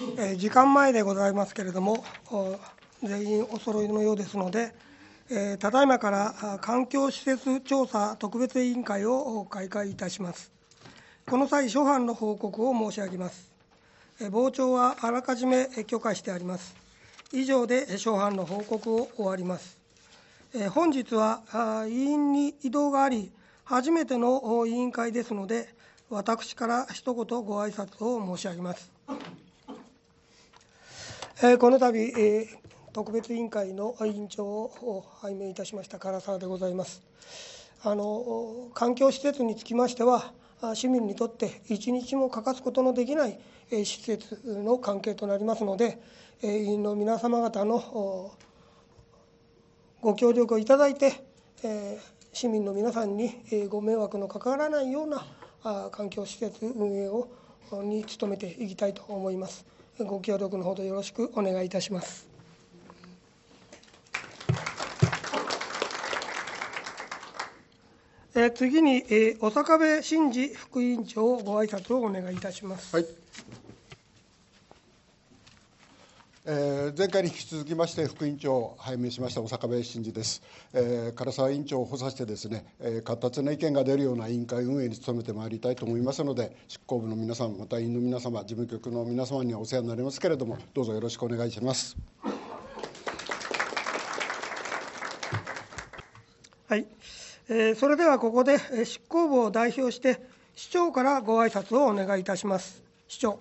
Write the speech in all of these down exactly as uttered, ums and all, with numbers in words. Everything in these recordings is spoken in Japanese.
えー時間前でございますけれども、お全員お揃いのようですので、えーただいまからあ環境施設調査特別委員会を開会いたします。この際、諸般の報告を申し上げます。えー傍聴はあらかじめえー許可してあります。以上でえー諸般の報告を終わります。えー本日はあ委員に異動があり、初めてのお委員会ですので、私から一言ご挨拶を申し上げます。えーこの度、えー特別委員会の委員長を拝命いたしました唐沢でございます。あの環境施設につきましては、あ市民にとって一日も欠かすことのできないえー施設の関係となりますので、えー委員の皆様方のおご協力をいただいて、えー市民の皆さんにえーご迷惑のかからないようなあ環境施設運営をに努めていきたいと思います。ご協力のほどよろしくお願いいたします。えー次に、えー小坂部真二副委員長、ご挨拶をお願いいたします。 はい、えー前回に引き続きまして、副委員長を拝命しました小坂部真二です。えー唐沢委員長を補佐してですね、えー、活発な意見が出るような委員会運営に努めてまいりたいと思いますので、執行部の皆様、また委員の皆様、事務局の皆様にはお世話になりますけれども、どうぞよろしくお願いします。 はい、えーそれではここでえー執行部を代表して、市長からご挨拶をお願いいたします。市長。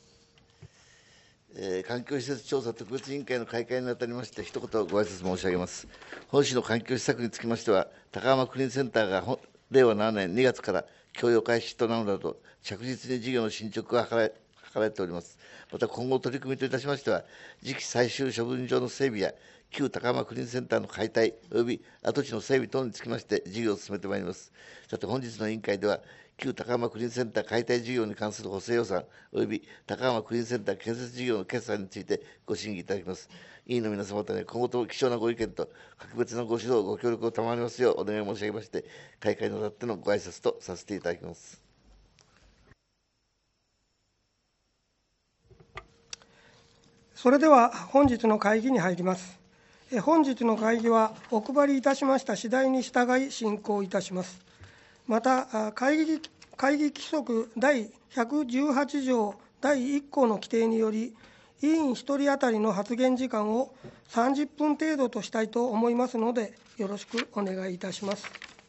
えー環境施設調査特別委員会の開会にあたりまして、一言ご挨拶申し上げます。本市の環境施策につきましては、高浜クリーンセンターがほ令和ななねんにがつから供用開始となるなど、着実に事業の進捗が図られ図られております。また今後取り組みといたしましては、次期最終処分場の整備や、旧高浜クリーンセンターの解体および跡地の整備等につきまして、事業を進めてまいります。さて、本日の委員会では、旧高浜クリーンセンター解体事業に関する補正予算および高浜クリーンセンター建設事業の決算についてご審議いただきます。委員の皆様方に今後とも貴重なご意見と格別なご指導、ご協力を賜りますようお願い申し上げまして、開会にあたってのご挨拶とさせていただきます。 それでは本日の会議に入ります。えー本日の会議はお配りいたしました次第に従い進行いたします。また、あ会議会議規則第ひゃくじゅうはち条だいいっ項の規定により、委員ひとり当たりの発言時間をさんじゅっぷん程度としたいと思いますので、よろしくお願いいたします。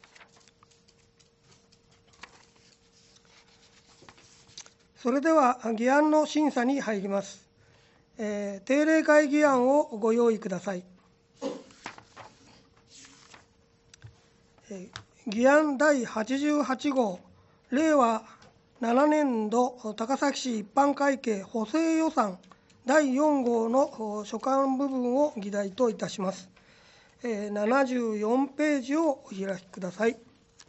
それでは、議案の審査に入ります。えー定例会議案をご用意ください。えー議案第はちじゅうはち号、令和ななねん度高崎市一般会計補正予算だいよん号のお所管部分を議題といたします。えーななじゅうよんページをお開きください。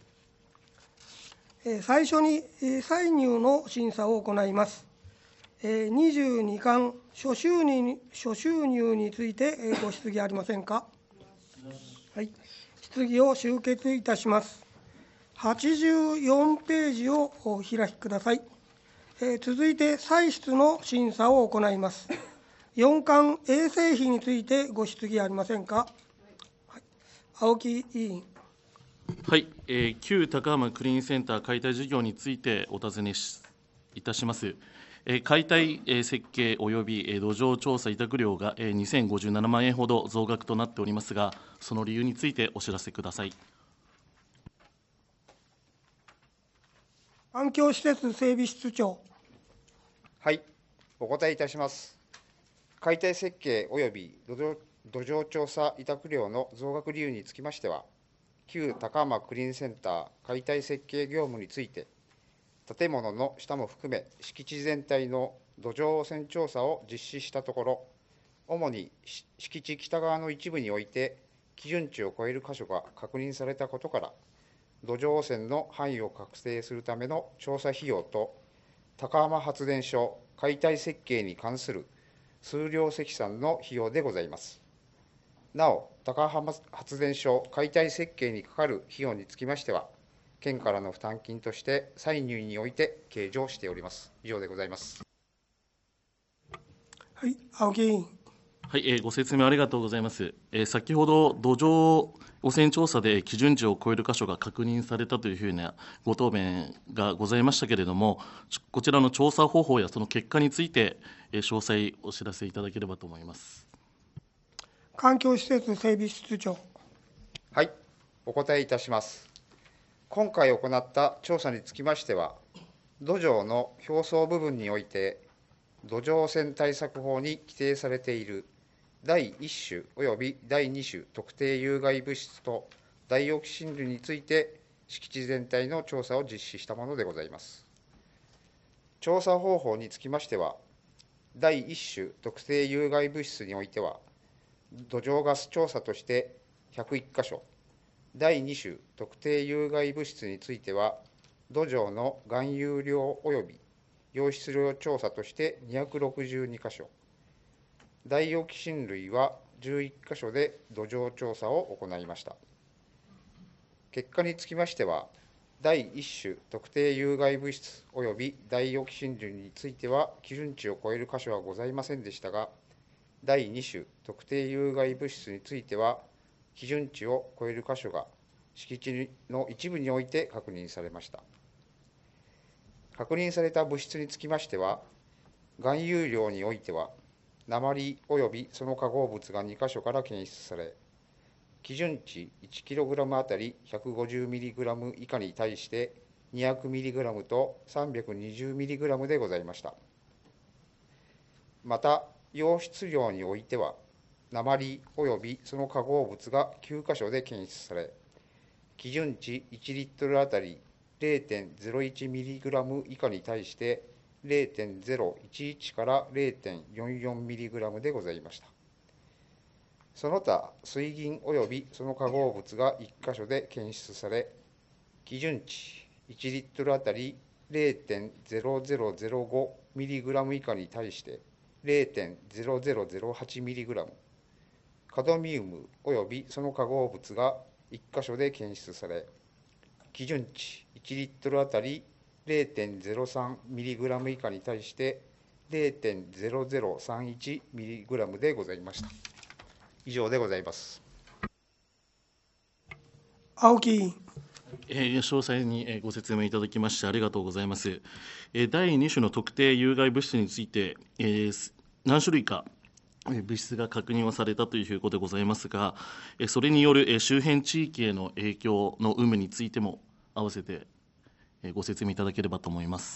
えー最初にえー歳入の審査を行います。えーにじゅうに巻諸収入諸収入についてえーご質疑ありませんか。はい、質疑を終結いたします。はちじゅうよんページをお開きください。えー続いて歳出の審査を行います。よん巻衛生費についてご質疑ありませんか。はい、青木委員。 はい、えー旧高浜クリーンセンター解体事業についてお尋ねしいたします。えー解体えー設計およびえー土壌調査委託料がえーにせんごじゅうななまん円ほど増額となっておりますが、その理由についてお知らせください。 環境施設整備室長。 はい、お答えいたします。解体設計及び土壌土壌調査委託料の増額理由につきましては、旧高浜クリーンセンター解体設計業務について、建物の下も含め、敷地全体の土壌汚染調査を実施したところ、主に敷地北側の一部において、基準値を超える箇所が確認されたことから、土壌汚染の範囲を確定するための調査費用と、高浜発電所解体設計に関する数量積算の費用でございます。なお、高浜発電所解体設計にかかる費用につきましては、県からの負担金として歳入において計上しております。以上でございます。 はい、青木委員。 はい、えーご説明ありがとうございます。えー先ほど土壌汚染調査で基準値を超える箇所が確認されたというふうなご答弁がございましたけれども、ちこちらの調査方法やその結果について、えー詳細お知らせいただければと思います。 環境施設整備室長。 はい、お答えいたします。今回行った調査につきましては、土壌の表層部分において、土壌汚染対策法に規定されているだいいっ種およびだいに種特定有害物質とダイオキシン類について、敷地全体の調査を実施したものでございます。調査方法につきましては、だいいっ種特定有害物質においては、土壌ガス調査としてひゃくいっか所、だいに種特定有害物質については、土壌の含有量および溶出量調査としてにひゃくろくじゅうにか所、ダイオキシン類はじゅういっか所で土壌調査を行いました。結果につきましては、だいいっ種特定有害物質およびダイオキシン類については基準値を超える箇所はございませんでしたが、だいに種特定有害物質については基準値を超える箇所が敷地の一部において確認されました。確認された物質につきましては、含有量においては鉛およびその化合物がにか所から検出され、基準値 いちキログラム あたり ひゃくごじゅうミリグラム 以下に対して にひゃくミリグラム と さんびゃくにじゅうミリグラム でございました。また、溶出量においては、鉛およびその化合物がきゅうか所で検出され、基準値いちリットルあたり れいてんゼロいちミリグラム 以下に対して れいてんゼロいちいち から れいてんよんよんミリグラム でございました。その他、水銀およびその化合物がいっか所で検出され、基準値いちリットルあたり れいてんゼロゼロゼロごミリグラム 以下に対して れいてんゼロゼロゼロはちミリグラム、カドミウムおよびその化合物がいっか所で検出され、基準値いちリットルあたり れいてんゼロさんミリグラム 以下に対して れいてんゼロゼロさんいちミリグラム でございました。以上でございます。 青木委員。 えー詳細にえーご説明いただきましてありがとうございます。えーだいに種の特定有害物質について、えー何種類かえー物質が確認はされたということでございますが、えーそれによるえー周辺地域への影響の有無についても合わせてえーご説明いただければと思います。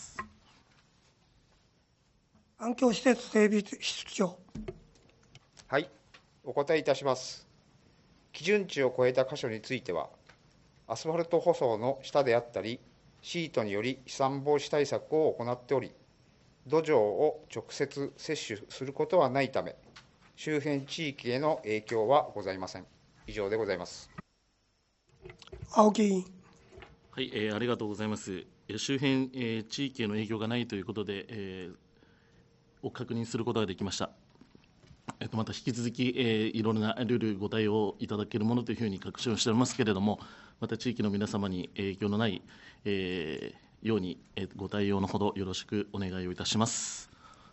環境施設整備室長。 はい、お答えいたします。基準値を超えた箇所については、アスファルト舗装の下であったり、シートにより飛散防止対策を行っており、土壌を直接摂取することはないため、周辺地域への影響はございません。以上でございます。 青木委員。 はい、えーありがとうございます。えー周辺、えー地域への影響がないということで、えーを確認することができました。えっと、また引き続き、えーいろいろなルールご対応いただけるものというふうに確信をしておりますけれども、また地域の皆様に影響のない、えーように、えーご対応のほどよろしくお願いをいたします。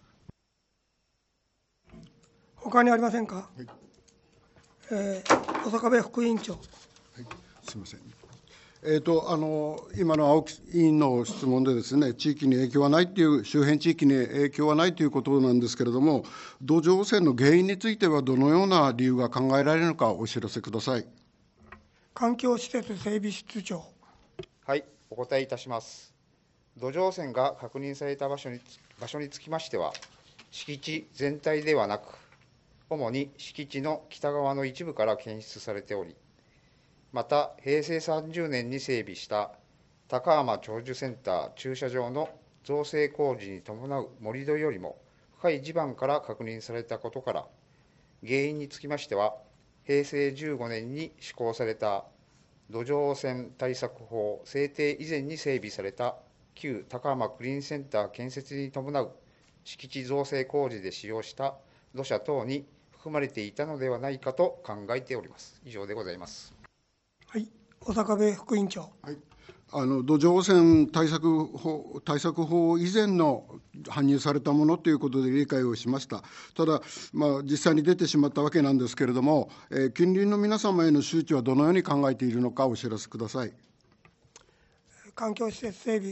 他にありませんか。はい、えー、小坂部副委員長。 はい、すみません。えーと、あの今の青木委員の質問でですね、地域に影響はないという、周辺地域に影響はないということなんですけれども、土壌汚染の原因については、どのような理由が考えられるのか、お知らせください。 環境施設整備室長。 はい、お答えいたします。土壌汚染が確認された場所に場所につきましては、敷地全体ではなく、主に敷地の北側の一部から検出されており、また、平成さんじゅうねんに整備した高浜長寿センター駐車場の造成工事に伴う盛り土よりも深い地盤から確認されたことから、原因につきましては、平成じゅうごねんに施行された土壌汚染対策法制定以前に整備された旧高浜クリーンセンター建設に伴う敷地造成工事で使用した土砂等に含まれていたのではないかと考えております。以上でございます。 はい、小坂部副委員長。 はい、 あの土壌汚染対策法対策法以前の搬入されたものということで理解をしました。ただ、まあ、実際に出てしまったわけなんですけれども、えー、近隣の皆様への周知はどのように考えているのかお知らせください。 環境施設整備、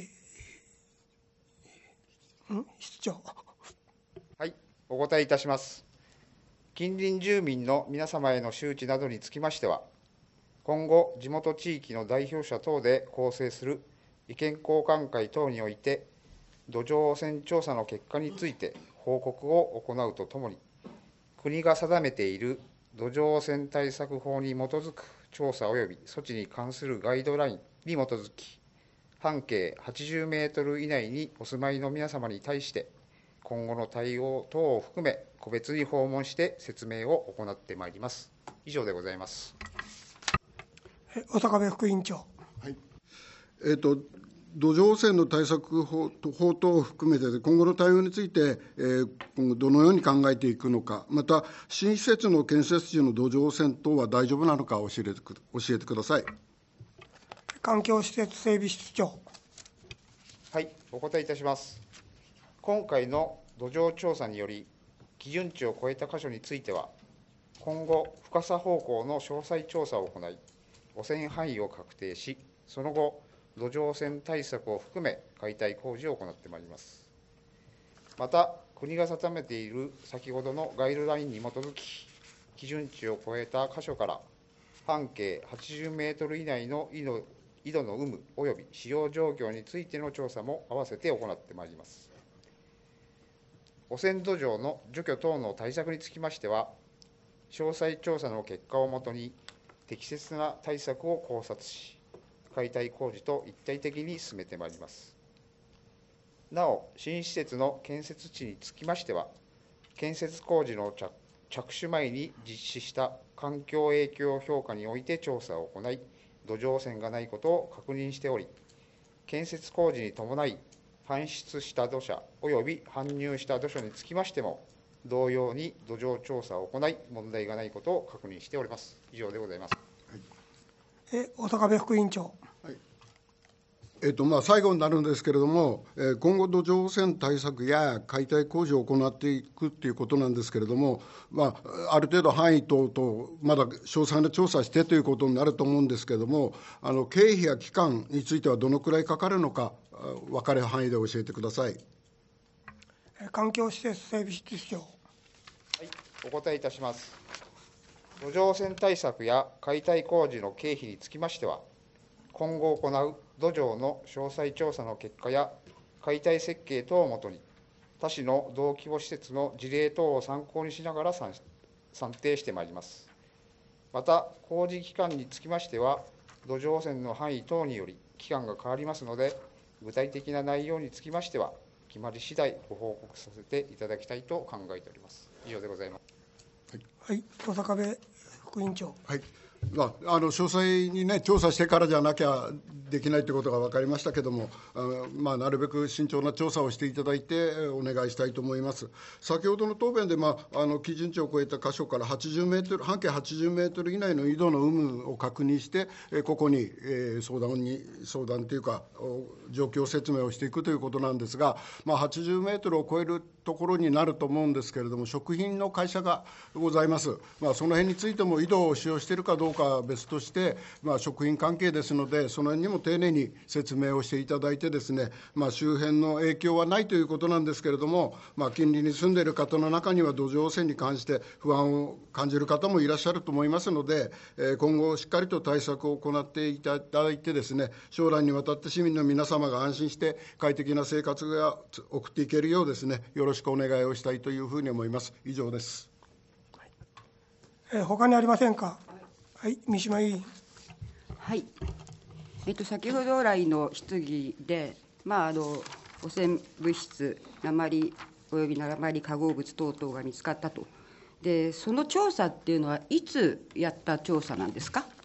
ん室長。 はい、お答えいたします。近隣住民の皆様への周知などにつきましては、今後、地元地域の代表者等で構成する意見交換会等において、土壌汚染調査の結果について報告を行うとともに、国が定めている土壌汚染対策法に基づく調査及び措置に関するガイドラインに基づき、半径はちじゅうメートル以内にお住まいの皆様に対して、今後の対応等を含め、個別に訪問して説明を行ってまいります。以上でございます。 小坂部副委員長。 はい、えーと、土壌汚染の対策法法等を含めて、今後の対応について、えー、今後どのように考えていくのか、また、新施設の建設時の土壌汚染等は大丈夫なのか教えてく、教えてください。 環境施設整備室長。 はい、お答えいたします。今回の土壌調査により、基準値を超えた箇所については、今後、深さ方向の詳細調査を行い、汚染範囲を確定し、その後、土壌汚染対策を含め、解体工事を行ってまいります。また、国が定めている先ほどのガイドラインに基づき、基準値を超えた箇所から、半径はちじゅうメートル以内の井の井戸の有無および使用状況についての調査も併せて行ってまいります。汚染土壌の除去等の対策につきましては、詳細調査の結果をもとに、適切な対策を考察し、解体工事と一体的に進めてまいります。なお、新施設の建設地につきましては、建設工事の 着, 着手前に実施した環境影響評価において調査を行い、土壌汚染がないことを確認しており、建設工事に伴い、搬出した土砂および搬入した土砂につきましても、同様に土壌調査を行い、問題がないことを確認しております。以上でございます。 はい、 え小坂部副委員長。 はい、えーとまあ、最後になるんですけれども、えー、今後、土壌汚染対策や解体工事を行っていくということなんですけれども、まあ、ある程度範囲等々、まだ詳細な調査してということになると思うんですけれども、あの経費や期間についてはどのくらいかかるのか、分かる範囲で教えてください。 環境施設整備室長。 はい、お答えいたします。土壌汚染対策や解体工事の経費につきましては、今後行う土壌の詳細調査の結果や解体設計等をもとに、他市の同規模施設の事例等を参考にしながら算定してまいります。また、工事期間につきましては、土壌汚染の範囲等により期間が変わりますので、具体的な内容につきましては、決まり次第ご報告させていただきたいと考えております。以上でございます。 はい、小坂部副委員長。 はい、まあ、あの詳細に、ね、調査してからじゃなきゃできないということが分かりましたけれども、あのまあ、なるべく慎重な調査をしていただいてお願いしたいと思います。先ほどの答弁で、まあ、あの基準値を超えた箇所からはちじゅうメートル、半径はちじゅうメートル以内の井戸の有無を確認して、ここに、えー、相談に相談というか、状況説明をしていくということなんですが、まあ、はちじゅうメートルを超えるところになると思うんですけれども、食品の会社がございます。まあ、その辺についても井戸を使用しているかどうかは別として、まあ、食品関係ですので、その辺にも丁寧に説明をしていただいてですね、まあ、周辺の影響はないということなんですけれども、まあ、近隣に住んでいる方の中には土壌汚染に関して不安を感じる方もいらっしゃると思いますので、今後しっかりと対策を行っていただいてですね、将来にわたって市民の皆様が安心して快適な生活が送っていけるようですね、よろしくお願いをしたいというふうに思います。以上です。 えー、他にありませんか。はい、三島委員。 はい。えっと先ほど来の質疑で、まああの汚染物質、鉛および鉛化合物等々が見つかったと。で、その調査っていうのはいつやった調査なんですか。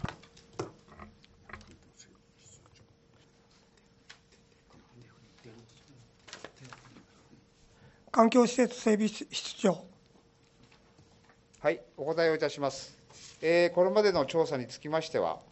環境施設整備室長。 はい、お答えをいたします。えー、これまでの調査につきましては、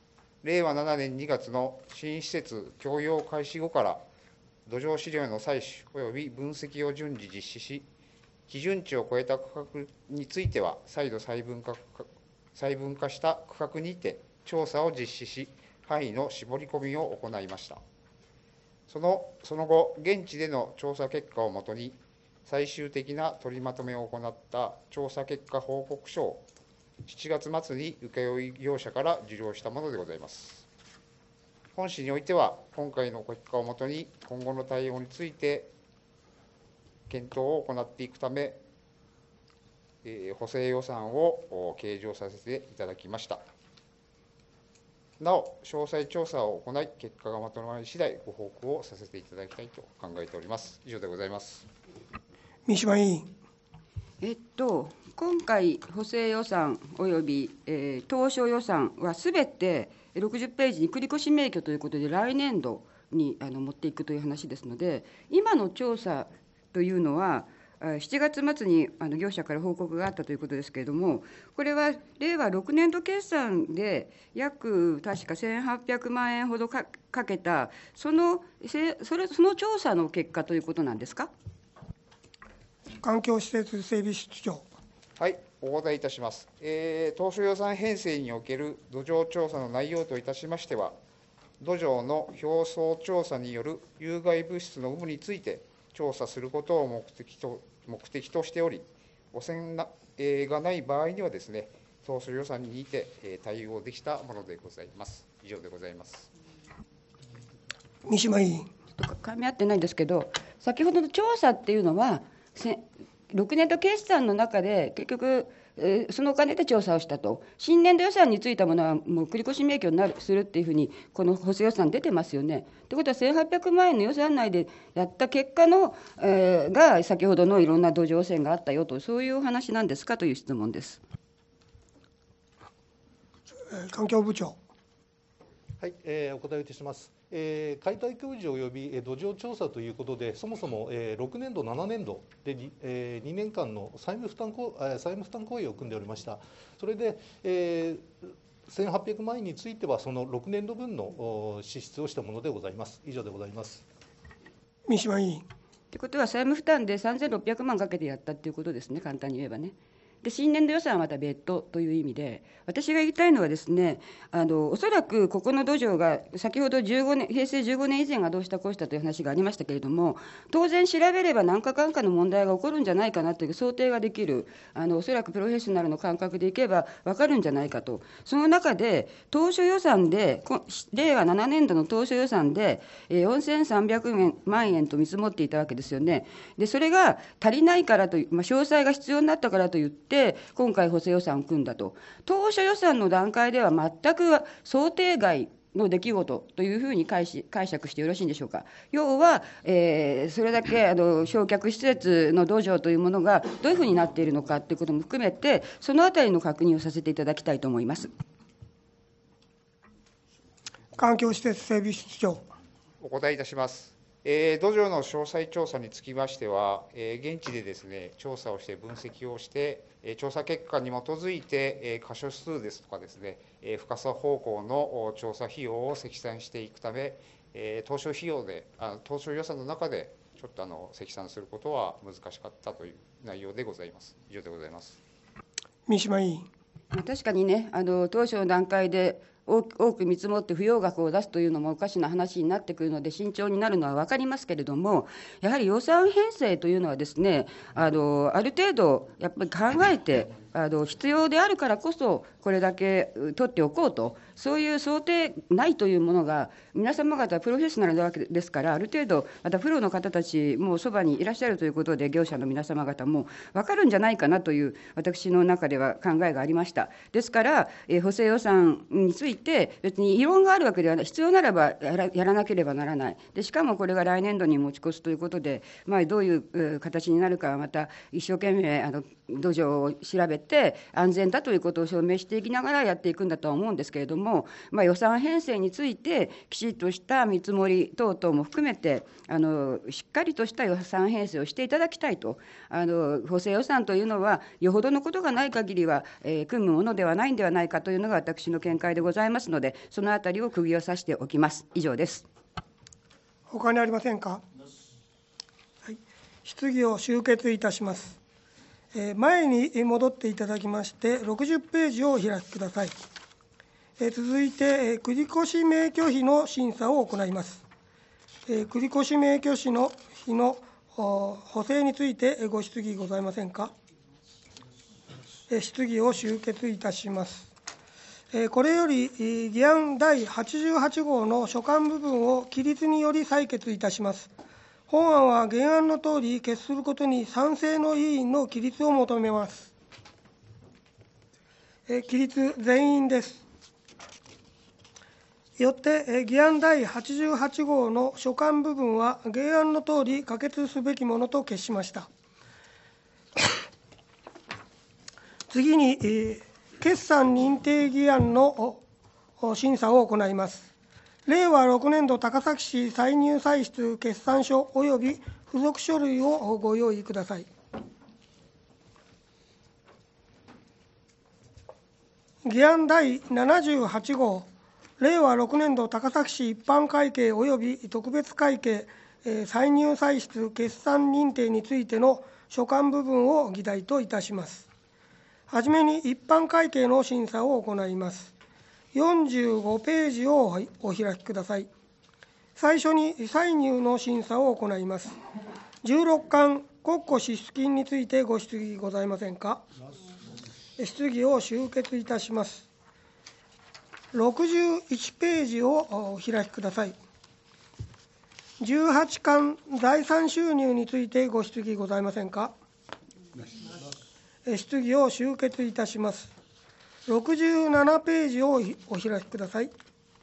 れいわななねんにがつの新施設供用開始後から土壌資料の採取及び分析を順次実施し、基準値を超えた区画については、再度細分化細分化した区画にて調査を実施し、範囲の絞り込みを行いました。そのその後、現地での調査結果をもとに、最終的な取りまとめを行った調査結果報告書をしちがつ末に請負業者から受領したものでございます。本市においては、今回の結果をもとに、今後の対応について検討を行っていくため、えー補正予算を計上させていただきました。なお、詳細調査を行い、結果がまとまり次第、ご報告をさせていただきたいと考えております。以上でございます。 三島委員。 えっと、今回、補正予算および、えー、当初予算はすべてろくじゅっページに繰越明挙ということで、来年度にあの持っていくという話ですので、今の調査というのは、しちがつ末にあの業者から報告があったということですけれども、これはれいわろくねんど決算で約確かせんはっぴゃくまんえんほど か, かけたそのせそれ、その調査の結果ということなんですか。 環境施設整備室長。 はい、お答えいたします。えー当初予算編成における土壌調査の内容といたしましては、土壌の表層調査による有害物質の有無について調査することを目的と目的としており、汚染な、えーがない場合にはですね、当初予算にて、えー対応できたものでございます。以上でございます。 三島委員。 ちょっと噛み合ってないんですけど、先ほどの調査っていうのは、せろくねんど決算の中で、結局、えーそのお金で調査をしたと、新年度予算についたものは、もう繰越明挙になるするっていうふうに、この補正予算出てますよね。ということは、せんはっぴゃくまんえんの予算内でやった結果の、えーが、先ほどのいろんな土壌汚染があったよと、そういうお話なんですかという質問です。 えー環境部長。 はい、えーお答えいたします。えー解体工事及びえー土壌調査ということで、そもそもえーろくねんど、ななねんどでにえーにねんかんの債務負担こえー債務負担行為を組んでおりました。それで、えーせんはっぴゃくまんえんについては、そのろくねんどぶんのお支出をしたものでございます。以上でございます。 三島委員。 ということは、債務負担でさんぜんろっぴゃくまんかけてやったっていうことですね、簡単に言えばね。で、新年度予算はまた別途という意味で、私が言いたいのはですね、あのおそらくここの土壌が、先ほどじゅうごねん、平成じゅうごねん以前がどうしたこうしたという話がありましたけれども、当然調べれば何かかんかの問題が起こるんじゃないかなという想定ができる、あのおそらくプロフェッショナルの感覚でいけば分かるんじゃないかと、その中で、当初予算で、これいわななねんどの当初予算で、えーよんせんさんびゃくまんえんと見積もっていたわけですよね。で、それが足りないからという、まあ、詳細が必要になったからといって、今回、補正予算を組んだと、当初予算の段階では全く想定外の出来事というふうに解し解釈してよろしいんでしょうか。要は、えーそれだけあの焼却施設の土壌というものがどういうふうになっているのかということも含めて、そのあたりの確認をさせていただきたいと思います。 環境施設整備室長。 お答えいたします。えー土壌の詳細調査につきましては、えー現地でですね、調査をして分析をして、えー調査結果に基づいて、えー箇所数ですとかですね、えー深さ方向のお調査費用を積算していくため、えー当初費用で、あ当初予算の中で、ちょっとあの積算することは難しかったという内容でございます。以上でございます。 三島委員。 確かにね、あの当初の段階で多く多く見積もって不要額を出すというのもおかしな話になってくるので、慎重になるのは分かりますけれども、やはり予算編成というのはですね、あのある程度、やっぱり考えて、あの必要であるからこそ、これだけ取っておこうと、そういう想定内というものが、皆様方、プロフェッショナルなわけですから、ある程度、またプロの方たちもそばにいらっしゃるということで、業者の皆様方も分かるんじゃないかなという、私の中では考えがありました。ですから、えー補正予算について、別に異論があるわけではない、必要ならばやらやらなければならない、でしかもこれが来年度に持ち越すということで、まあ、どういうえー形になるかは、また一生懸命あの土壌を調べて、 って安全だということを証明していきながらやっていくんだとは思うんですけれども、まあ、予算編成についてきちっとした見積もり等々も含めてあのしっかりとした予算編成をしていただきたいと。あの補正予算というのはよほどのことがない限りは、えー、組むものではないんではないかというのが私の見解でございますので、そのあたりを釘を刺しておきます。以上です。 他にありませんか。はい、質疑を終結いたします。えー、前に戻っていただきましてろくじゅっページをお開きください。えー、続いて、えー、繰越名挙費の審査を行います。えー、繰越名挙費の費の補正についてご質疑ございませんか。えー、質疑を終結いたします。これより議案だいはちじゅうはち号の所管部分を起立により採決いたします。本案は原案のとおり決することに賛成の委員の起立を求めます。起立全員です。よって議案だいはちじゅうはち号の所管部分は原案のとおり可決すべきものと決しました。次に、決算認定議案の審査を行います。令和ろくねん度高崎市歳入歳出決算書及び付属書類をご用意ください。議案だいななじゅうはち号、令和ろくねん度高崎市一般会計及び特別会計歳入歳出決算認定についての所管部分を議題といたします。はじめに一般会計の審査を行います。よんじゅうごページをお開きください。最初に歳入の審査を行います。じゅうろっかん国庫支出金についてご質疑ございませんか。質疑を終結いたします。ろくじゅういちページをお開きください。じゅうはちかん財産収入についてご質疑ございませんか。質疑を終結いたします。ろくじゅうななページをお開きください。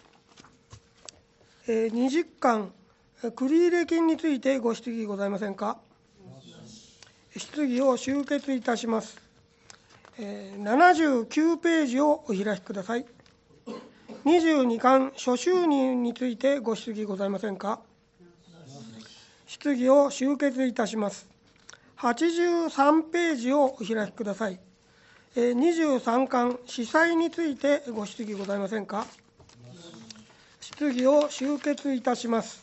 にじゅっかん繰入金についてご質疑ございませんか。質疑を終結いたします。ななじゅうきゅうページをお開きください。にじゅうにかん諸収入についてご質疑ございませんか。質疑を終結いたします。はちじゅうさんページをお開きください。にじゅうさんかん司祭についてご質疑ございませんか。質疑を終結いたします。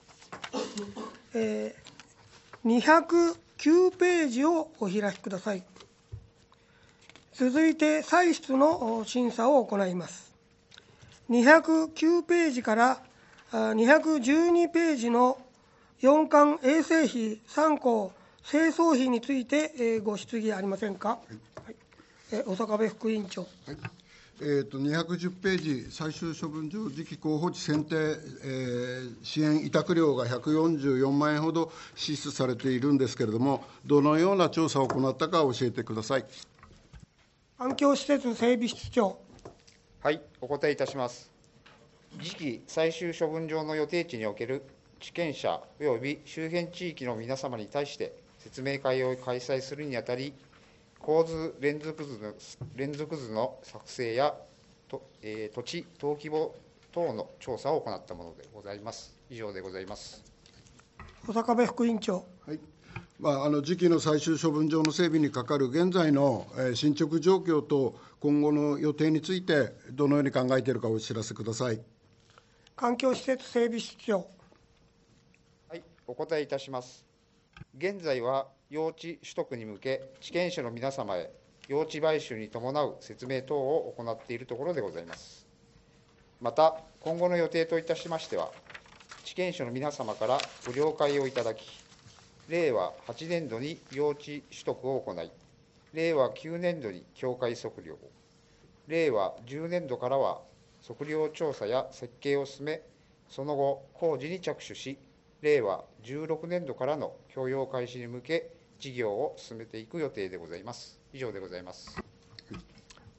にひゃくきゅうページをお開きください。続いて歳出の審査を行います。にひゃくきゅうページからにひゃくじゅうにページの四環衛生費さん項清掃費についてご質疑ありませんか。はいはい、小坂部副委員長。はい、 えー、とにひゃくじゅうページ、最終処分場次期候補地選定、えー、支援委託料がひゃくよんじゅうよんまんえんほど支出されているんですけれども、どのような調査を行ったか教えてください。 環境施設整備室長。 はい、お答えいたします。次期最終処分場の予定地における地権者および周辺地域の皆様に対して説明会を開催するにあたり、構図連続図の連続図の作成やと、えー、土地登記簿等の調査を行ったものでございます。以上でございます。 小坂部副委員長。 はい、まあ、あの次期の最終処分場の整備にかかる現在の、えー、進捗状況と今後の予定についてどのように考えているかお知らせください。 環境施設整備室長。 はい、お答えいたします。現在は用地取得に向け、地権者の皆様へ用地買収に伴う説明等を行っているところでございます。また、今後の予定といたしましては、地権者の皆様からご了解をいただき、令和はちねん度に用地取得を行い、令和きゅうねん度に境界測量、令和じゅうねん度からは測量調査や設計を進め、その後、工事に着手し、令和じゅうろくねん度からの供用開始に向け、事業を進めていく予定でございます。以上でございます。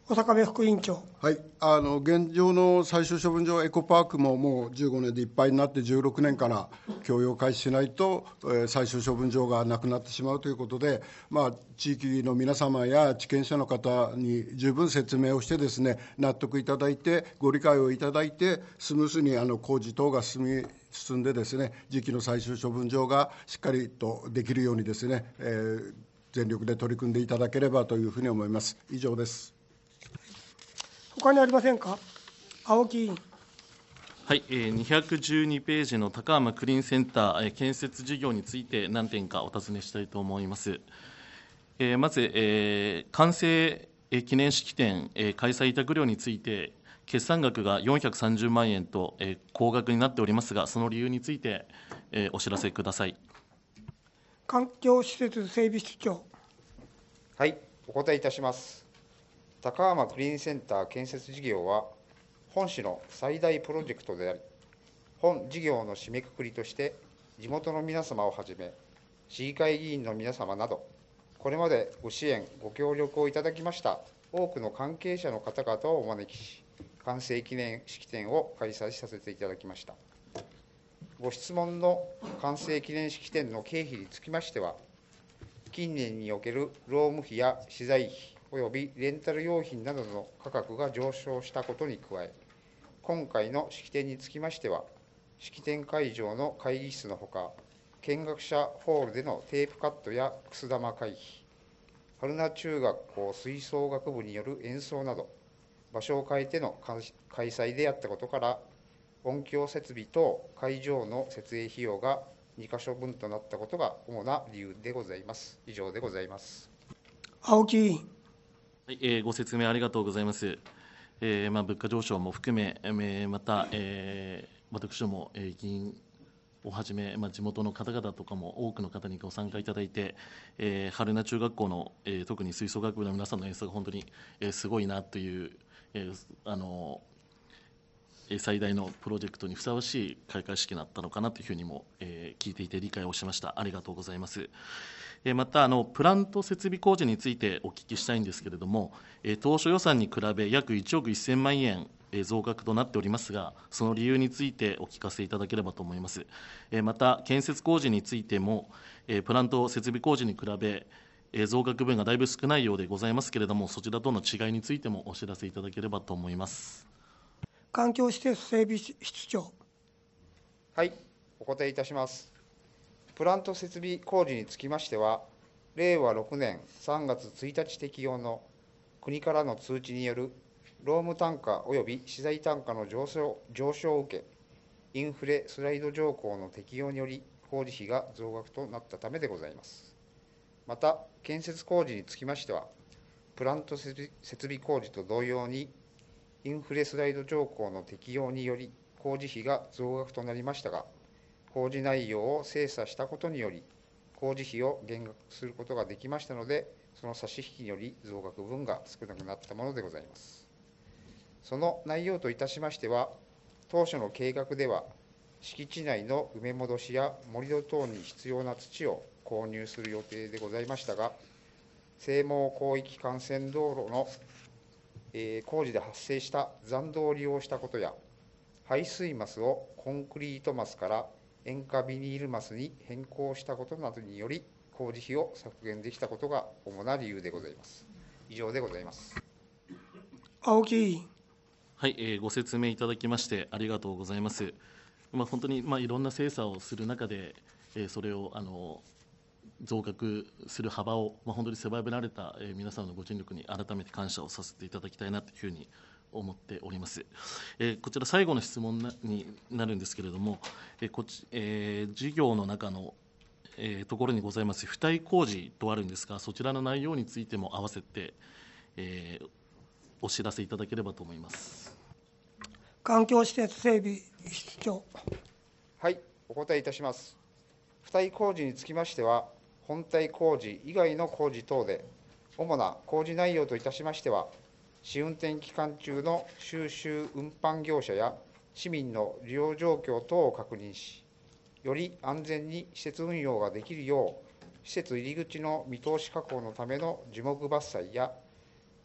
小坂部副委員長。 はい、あの現状の最終処分場、エコパークももうじゅうごねんでいっぱいになって、じゅうろくねんから供用開始しないと、えー、最終処分場がなくなってしまうということで、まあ、地域の皆様や地権者の方に十分説明をしてですね、納得いただいて、ご理解をいただいて、スムースにあの工事等が進み進んでですね、次期の最終処分場がしっかりとできるようにですね、えー、全力で取り組んでいただければというふうに思います。以上です。 他にありませんか。青木委員。 はい、えー、にひゃくじゅうにページの高浜クリーンセンター、えー、建設事業について何点かお尋ねしたいと思います。えー、まず、えー、完成記念式典、えー、開催委託料について、決算額がよんひゃくさんじゅうまんえんと、えー、高額になっておりますが、その理由について、えー、お知らせください。 環境施設整備室長。 はい、お答えいたします。高浜クリーンセンター建設事業は、本市の最大プロジェクトであり、本事業の締めくくりとして、地元の皆様をはじめ、市議会議員の皆様など、これまでご支援、ご協力をいただきました多くの関係者の方々をお招きし、完成記念式典を開催させていただきました。ご質問の完成記念式典の経費につきましては、近年における労務費や資材費およびレンタル用品などの価格が上昇したことに加え、今回の式典につきましては、式典会場の会議室のほか、見学者ホールでのテープカットやくす玉会費、春名中学校吹奏楽部による演奏など、場所を変えての開催であったことから、音響設備等会場の設営費用がにかしょぶんとなったことが主な理由でございます。以上でございます。 青木委員。 はい、えー、ご説明ありがとうございます。えーまあ、物価上昇も含め、えー、また、えー、私ども、えー、議員をはじめ、まあ、地元の方々とかも多くの方にご参加いただいて、えー、春名中学校の、えー、特に吹奏楽部の皆さんの演奏が本当に、えー、すごいなという、えー、あの最大のプロジェクトにふさわしい開会式になったのかなというふうにも、えー、聞いていて理解をしました。ありがとうございます。えー、またあの、プラント設備工事についてお聞きしたいんですけれども、えー、当初予算に比べ約いちおくせんまんえん、えー、増額となっておりますが、その理由についてお聞かせいただければと思います。えー、また、建設工事についても、えー、プラント設備工事に比べ、えー、増額分がだいぶ少ないようでございますけれども、そちらとの違いについてもお知らせいただければと思います。 環境施設整備室長。 はい、お答えいたします。プラント設備工事につきましては、れいわろくねんさんがつついたち適用の国からの通知による労務単価及び資材単価の上昇上昇を受け、インフレスライド条項の適用により、工事費が増額となったためでございます。また、建設工事につきましては、プラント設備工事と同様に、インフレスライド条項の適用により、工事費が増額となりましたが、工事内容を精査したことにより、工事費を減額することができましたので、その差し引きにより増額分が少なくなったものでございます。その内容といたしましては、当初の計画では、敷地内の埋め戻しや盛り土等に必要な土を購入する予定でございましたが、西毛広域幹線道路の、えー、工事で発生した残土を利用したことや、排水マスをコンクリートマスから塩化ビニールマスに変更したことなどにより、工事費を削減できたことが主な理由でございます。以上でございます。 青木委員。 はい、えー、ご説明いただきましてありがとうございます。まあ、本当に、まあ、いろんな精査をする中で、えー、それをあの増額する幅を、まあ、本当に狭められた、えー、皆さんのご尽力に改めて感謝をさせていただきたいなというふうに思っております。えー、こちら最後の質問なになるんですけれども、えーこちえー、事業の中の、えー、ところにございます付帯工事とあるんですが、そちらの内容についても合わせて、えー、お知らせいただければと思います。 環境施設整備室長。 はい、お答えいたします。付帯工事につきましては、本体工事以外の工事等で、主な工事内容といたしましては、試運転期間中の収集運搬業者や市民の利用状況等を確認し、より安全に施設運用ができるよう、施設入り口の見通し確保のための樹木伐採や、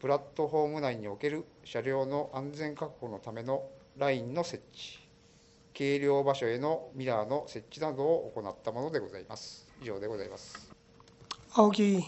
プラットフォーム内における車両の安全確保のためのラインの設置、計量場所へのミラーの設置などを行ったものでございます。以上でございます。 青木委員。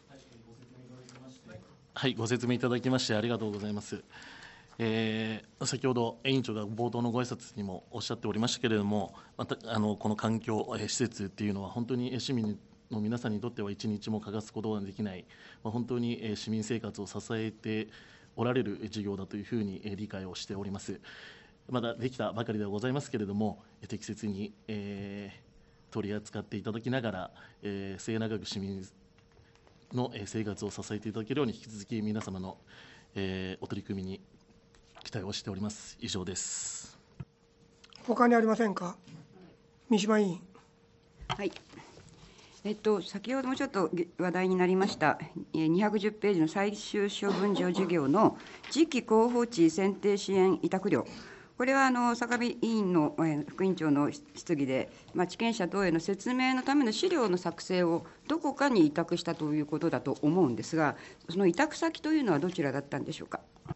はい、ご説明いただきましてありがとうございます。えー、先ほど委員長が冒頭のご挨拶にもおっしゃっておりましたけれども、またあのこの環境、えー、施設っていうのは本当に市民の皆さんにとっては一日も欠かすことができない、まあ、本当に、えー、市民生活を支えておられる事業だというふうに、えー、理解をしております。まだできたばかりではございますけれども、適切に、えー、取り扱っていただきながら、えー、末永く市民の生活を支えていただけるように、引き続き皆様の、えー、お取り組みに期待をしております。以上です。 他にありませんか。三島委員。 はい。えっと、先ほどもちょっと話題になりましたにひゃくじゅうページの最終処分場事業の次期候補地選定支援委託料、これはあの坂部委員の副委員長の質疑で、まあ、地権者等への説明のための資料の作成をどこかに委託したということだと思うんですが、その委託先というのはどちらだったんでしょうか。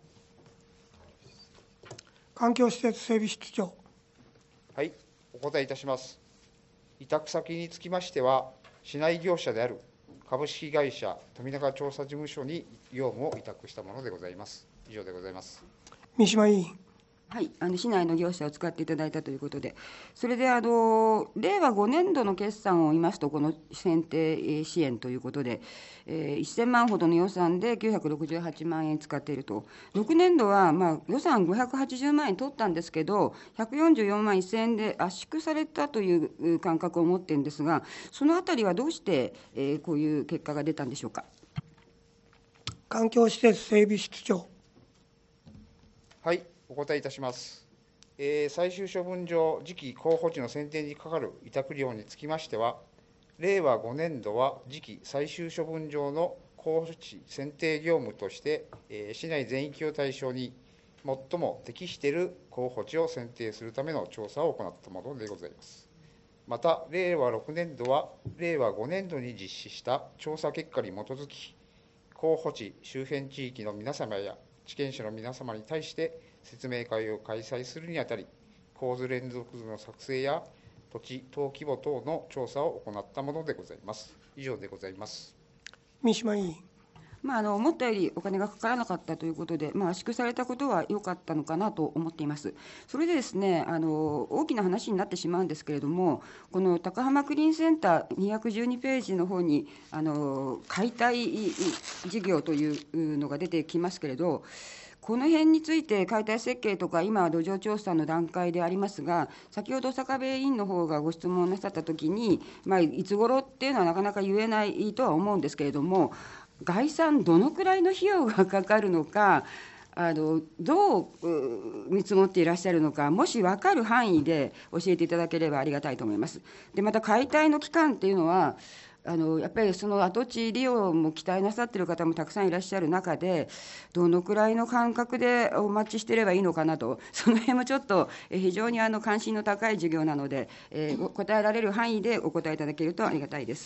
環境施設整備室長。 はい、お答えいたします。委託先につきましては、市内業者である株式会社富永調査事務所に業務を委託したものでございます。以上でございます。 三島委員。 はい、あの市内の業者を使っていただいたということで、それであの令和ごねん度の決算を見ますと、この選定支援ということで、えー、せんまんほどの予算できゅうひゃくろくじゅうはちまんえん使っていると、ろくねん度はまあ予算ごひゃくはちじゅうまんえん取ったんですけど、ひゃくよんじゅうよんまんせんえんで圧縮されたという感覚を持っているんですが、そのあたりはどうして、えー、こういう結果が出たんでしょうか。 環境施設整備室長。 はい、お答えいたします。えー、最終処分場次期候補地の選定にかかる委託料につきましては、令和ごねん度は次期最終処分場の候補地選定業務として、えー、市内全域を対象に最も適している候補地を選定するための調査を行ったものでございます。また、令和ろくねん度は令和ごねん度に実施した調査結果に基づき、候補地周辺地域の皆様や地権者の皆様に対して説明会を開催するにあたり、構図連続図の作成や土地、登記簿等の調査を行ったものでございます。以上でございます。 三島委員。 まあ、あの思ったよりお金がかからなかったということで、まあ、圧縮されたことは良かったのかなと思っています。それでですね、あの大きな話になってしまうんですけれども、この高浜クリーンセンターにひゃくじゅうにページの方にあの解体事業というのが出てきますけれど、この辺について解体設計とか今は土壌調査の段階でありますが、先ほど坂部委員の方がご質問なさったときに、まあ、いつ頃っていうのはなかなか言えないとは思うんですけれども、概算どのくらいの費用がかかるのか、あのどう見積もっていらっしゃるのか、もし分かる範囲で教えていただければありがたいと思います。でまた解体の期間っていうのは、あのやっぱりその跡地利用も期待なさっている方もたくさんいらっしゃる中で、どのくらいの間隔でお待ちしていればいいのかなと、その辺もちょっと非常にあの関心の高い事業なので、えー、答えられる範囲でお答えいただけるとありがたいです。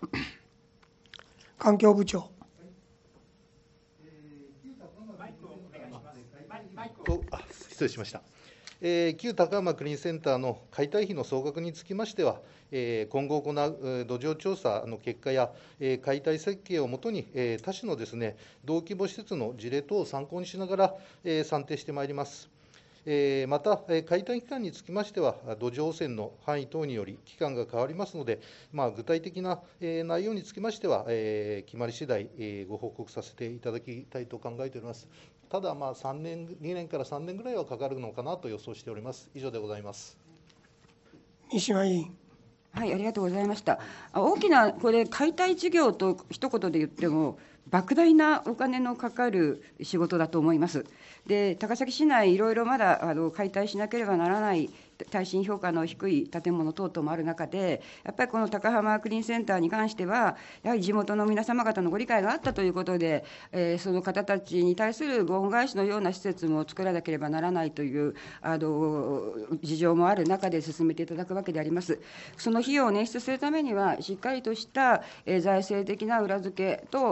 環境部長。 失礼しました。えー、旧高浜クリーンセンターの解体費の総額につきましては、えー、今後行う土壌調査の結果や、えー、解体設計をもとに、えー、他市のですね、同規模施設の事例等を参考にしながら、えー、算定してまいります。えー、また、えー、解体期間につきましては、土壌汚染の範囲等により期間が変わりますので、まあ、具体的な、えー、内容につきましては、えー、決まり次第、えー、ご報告させていただきたいと考えております。ただ、まあ、さんねん、にねんからさんねんぐらいはかかるのかなと予想しております。以上でございます。 三島委員。 はい、ありがとうございました。大きなこれ解体事業と一言で言っても莫大なお金のかかる仕事だと思います。で高崎市内いろいろまだあの解体しなければならない耐震評価の低い建物等々もある中で、やっぱりこの高浜クリーンセンターに関しては、やはり地元の皆様方のご理解があったということで、えー、その方たちに対するご恩返しのような施設も作らなければならないというあの事情もある中で進めていただくわけであります。その費用を捻出するためには、しっかりとした、えー、財政的な裏付けと将来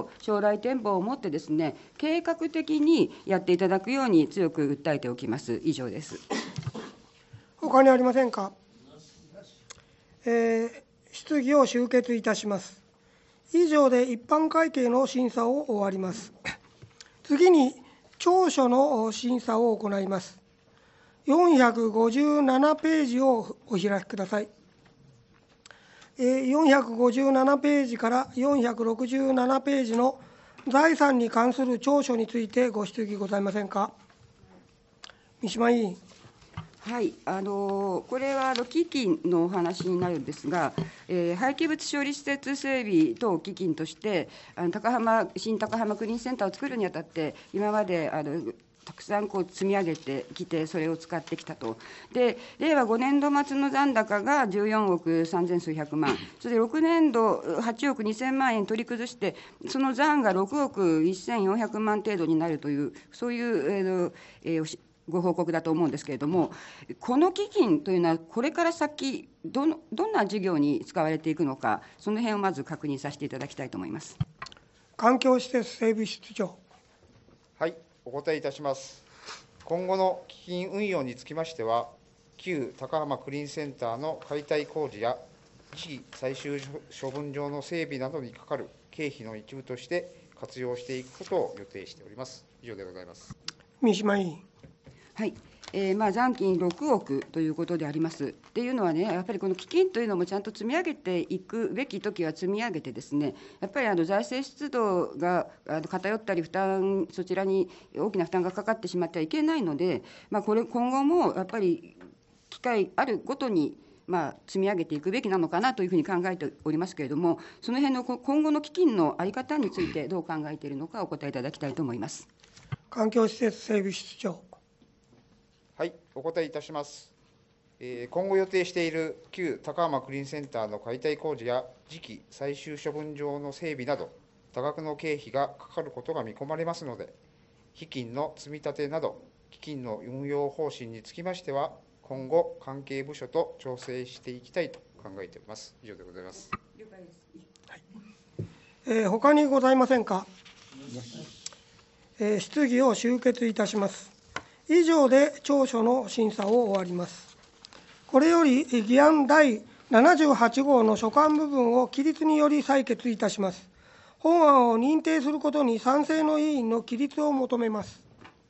来展望を持ってですね、計画的にやっていただくように強く訴えておきます。以上です。 他にありませんか。えー、質疑を終結いたします。以上で一般会計の審査を終わります。次に調書の審査を行います。よんひゃくごじゅうななページをお開きください。よんひゃくごじゅうななページからよんひゃくろくじゅうななページの財産に関する調書についてご質疑ございませんか。三島委員。 はい、あのこれはあの基金のお話になるんですが、えー、廃棄物処理施設整備等基金として、あの高浜新高浜クリーンセンターを作るにあたって、今まであのたくさんこう積み上げてきて、それを使ってきたと。で、令和ごねんど末の残高がじゅうよんおくさんぜんすうひゃくまん、それでろくねんどはちおくにせんまんえん取り崩して、その残がろくおくせんよんひゃくまん程度になるという、そういう、えーえー、ご報告だと思うんですけれども、この基金というのは、これから先どの、どんな事業に使われていくのか、その辺をまず確認させていただきたいと思います。 環境施設整備室長。 はい、お答えいたします。今後の基金運用につきましては、旧高浜クリーンセンターの解体工事や次期最終処分場の整備などにかかる経費の一部として活用していくことを予定しております。以上でございます。 三島委員。 はい、えーまあ、残金ろくおくということであります。っていうのはね、やっぱりこの基金というのもちゃんと積み上げていくべきときは積み上げてですね、やっぱりあの財政出動があの偏ったり負担、そちらに大きな負担がかかってしまってはいけないので、まあ、これ今後もやっぱり機会あるごとに、まあ、積み上げていくべきなのかなというふうに考えておりますけれども、その辺の今後の基金の在り方についてどう考えているのかお答えいただきたいと思います。 環境施設整備室長。 はい、お答えいたします。えー、今後予定している旧高浜クリーンセンターの解体工事や次期最終処分場の整備など、多額の経費がかかることが見込まれますので、基金の積み立てなど、基金の運用方針につきましては、今後、関係部署と調整していきたいと考えております。以上でございます。 了解です。 はい、えー、他にございませんか。えー、質疑を終結いたします。以上で調書の審査を終わります。これより議案だいななじゅうはち号の所管部分を起立により採決いたします。本案を認定することに賛成の委員の起立を求めます。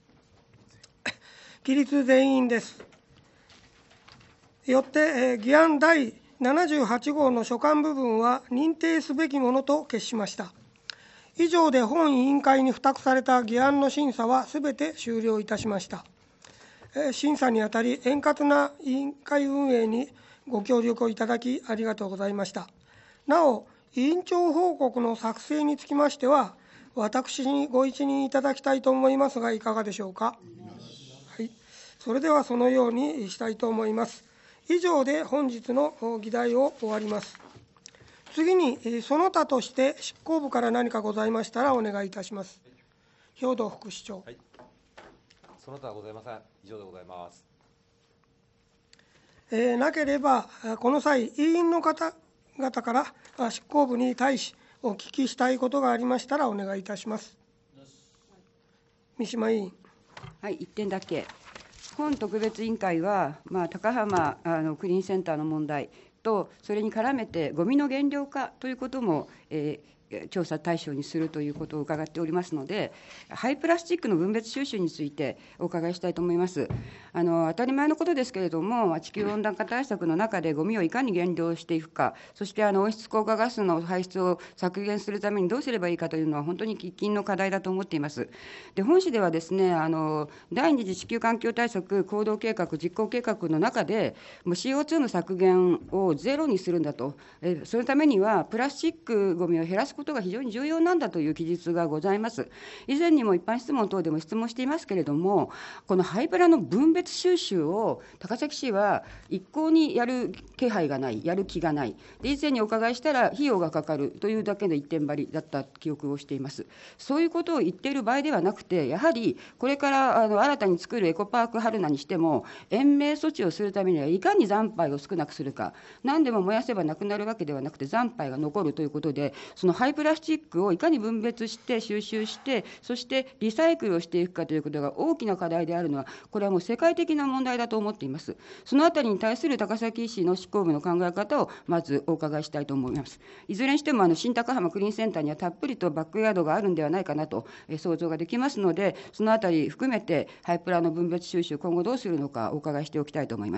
起立全員です。よって、議案だいななじゅうはち号の所管部分は認定すべきものと決しました。以上で本委員会に付託された議案の審査はすべて終了いたしました。審査にあたり円滑な委員会運営にご協力をいただきありがとうございました。なお、委員長報告の作成につきましては、私にご一任いただきたいと思いますが、いかがでしょうか。はい、それではそのようにしたいと思います。以上で本日の議題を終わります。次に、その他として執行部から何かございましたらお願いいたします。兵藤副市長。はい、 その他はございません。以上でございます。 えー、なければ、この際、委員の方々から執行部に対しお聞きしたいことがありましたらお願いいたします。三島委員。 はい、いってんだけ。本特別委員会は、まあ、高浜あのクリーンセンターの問題と、それに絡めてゴミの減量化ということも、えー調査対象にするということを伺っておりますので、廃プラスチックの分別収集についてお伺いしたいと思います。あの当たり前のことですけれども、地球温暖化対策の中でゴミをいかに減量していくか、そしてあの温室効果ガスの排出を削減するためにどうすればいいかというのは本当に喫緊の課題だと思っています。で、本市ではですね、あの第二次地球環境対策行動計画実行計画の中で、もう シーオーツー の削減をゼロにするんだと、えそのためにはプラスチックゴミを減らすことが非常に重要なんだという記述がございます。以前にも一般質問等でも質問していますけれども、この廃プラの分別収集を高崎市は一向にやる気配がない、やる気がない。で、以前にお伺いしたら費用がかかるというだけの一点張りだった記憶をしています。そういうことを言っている場合ではなくて、やはりこれからあの新たに作るエコパーク春名にしても、延命措置をするためにはいかに残灰を少なくするか、何でも燃やせばなくなるわけではなくて残灰が残るということで、その廃イプラスチックをいかに分別して収集して、そしてリサイクルをしていくかということが大きな課題であるのは、これはもう世界的な問題だと思っています。そのあたりに対する高崎市の執行部の考え方をまずお伺いしたいと思います。いずれにしてもあの新高浜クリーンセンターにはたっぷりとバックヤードがあるんではないかなとえ想像ができますので、そのあたり含めて廃プラの分別収集、今後どうするのかお伺いしておきたいと思います。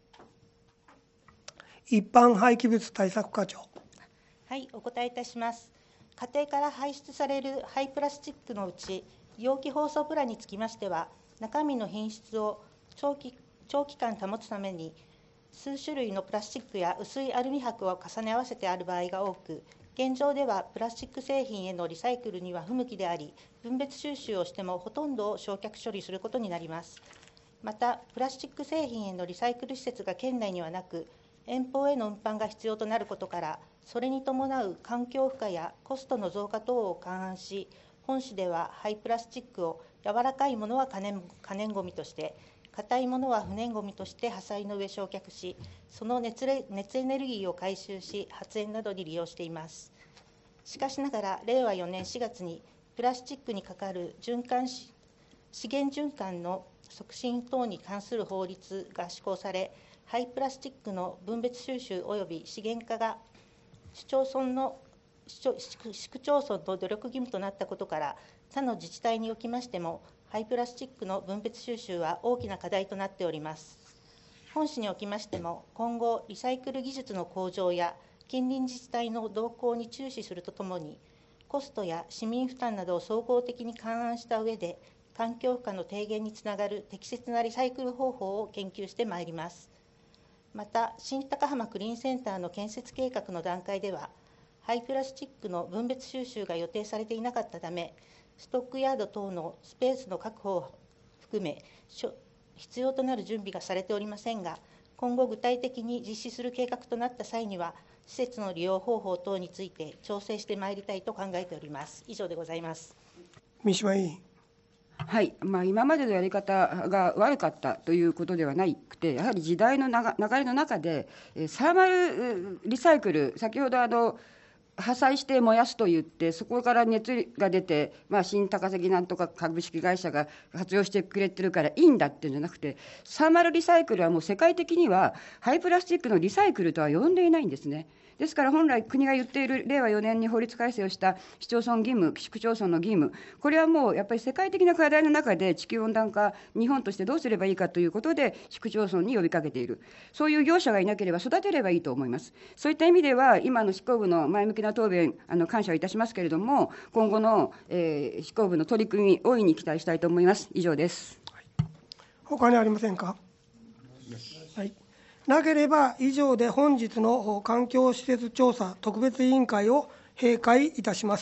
一般廃棄物対策課長。 はい、お答えいたします。家庭から排出される廃プラスチックのうち、容器包装プラにつきましては、中身の品質を長期、長期間保つために、数種類のプラスチックや薄いアルミ箔を重ね合わせてある場合が多く、現状ではプラスチック製品へのリサイクルには不向きであり、分別収集をしてもほとんどを焼却処理することになります。また、プラスチック製品へのリサイクル施設が県内にはなく、遠方への運搬が必要となることから、それに伴う環境負荷やコストの増加等を勘案し、本市では廃プラスチックを柔らかいものは可燃可燃ごみとして、硬いものは不燃ごみとして破砕の上焼却し、その 熱, 熱エネルギーを回収し、発煙などに利用しています。しかしながら、れいわよねんしがつにプラスチックにかかる循環し資源循環の促進等に関する法律が施行され、廃プラスチックの分別収集及び資源化が市町村の市区町村の努力義務となったことから、他の自治体におきましても、廃プラスチックの分別収集は大きな課題となっております。本市におきましても、今後、リサイクル技術の向上や近隣自治体の動向に注視するとともに、コストや市民負担などを総合的に勘案した上で、環境負荷の低減につながる適切なリサイクル方法を研究してまいります。また、新高浜クリーンセンターの建設計画の段階では、廃プラスチックの分別収集が予定されていなかったため、ストックヤード等のスペースの確保を含め、必要となる準備がされておりませんが、今後具体的に実施する計画となった際には、施設の利用方法等について調整してまいりたいと考えております。以上でございます。 三島委員。 はい、まあ、今までのやり方が悪かったということではなくて、やはり時代の流れの中で、サーマルリサイクル、先ほどあの破砕して燃やすといって、そこから熱が出て、まあ、新高崎なんとか株式会社が活用してくれてるからいいんだっていうんじゃなくて、サーマルリサイクルはもう世界的には廃プラスチックのリサイクルとは呼んでいないんですね。ですから本来国が言っているれいわよねんに法律改正をした市町村義務、市区町村の義務、これはもうやっぱり世界的な課題の中で地球温暖化、日本としてどうすればいいかということで市区町村に呼びかけている、そういう業者がいなければ育てればいいと思います。そういった意味では今の執行部の前向きな答弁、あの感謝をいたしますけれども、今後の、えー、執行部の取り組み、大いに期待したいと思います。以上です。 他にありませんか。はい、なければ以上で本日の環境施設調査特別委員会を閉会いたします。